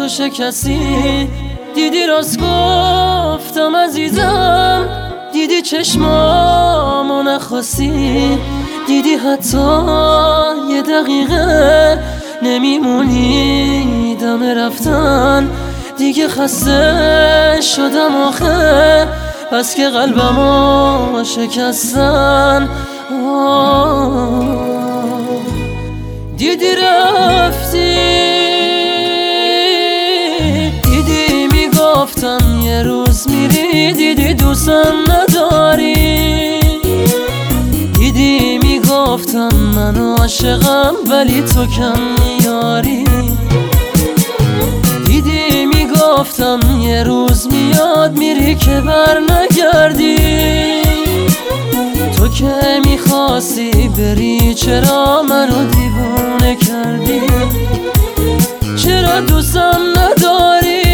تو شکستی. دیدی راست گفتم عزیزم، دیدی چشمامو نخواستی. دیدی حتی یه دقیقه نمیمونی دم رفتن. دیگه خسته شدم آخه، بس که قلبمو شکستن. دیدی رفتی، دیدی میگفتم یه روز میری. دیدی دوستم نداری، دیدی میگفتم من عاشقم ولی تو کم میاری. دیدی میگفتم یه روز میاد میری که بر نگردی. تو که میخواستی بری چرا منو دیوونه کردی؟ چرا دوستم نداری؟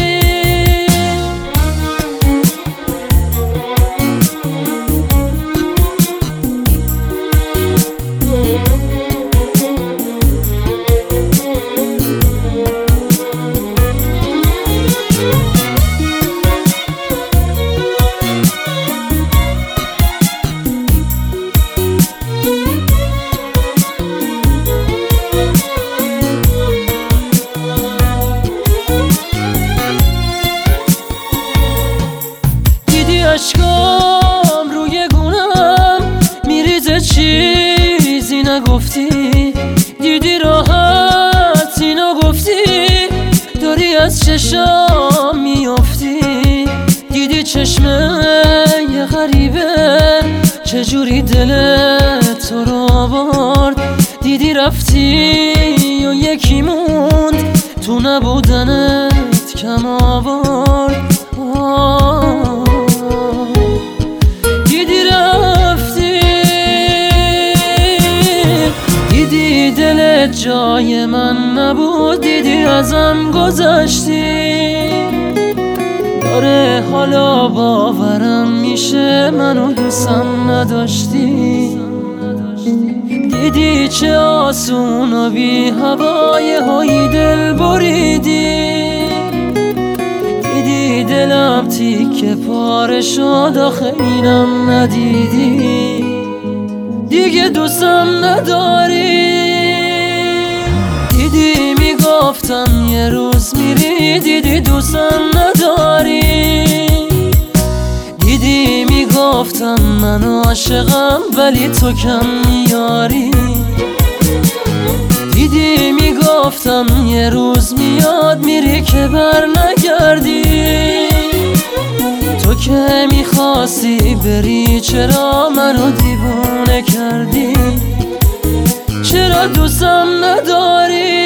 اشکام روی گونم میریزه چیزی نگفتی. دیدی راحت اینو گفتی، داری از چشام میافتی. دیدی چشمه یه غریبه چجوری دلت تو رو آورد. دیدی رفتی و یکی موند تو نبودنت کم آورد. دیدی دلت جای من نبود، دیدی ازم گذشتی. داره حالا باورم میشه منو دوستم نداشتی. دیدی چه آسون و بی هوای هایی دل بریدی. دیدی دلم تیکه پاره شد آخه اینم ندیدی. دیگه دوستم نداری. دیدی میگفتم یه روز میری. دیدی دوستم نداری. دیدی میگفتم من عاشقم ولی تو کم میاری. دیدی میگفتم یه روز میاد میری که بر نگردی. تو که میخواستی بری چرا منو دیوونه کردی؟ چرا دوستم نداری؟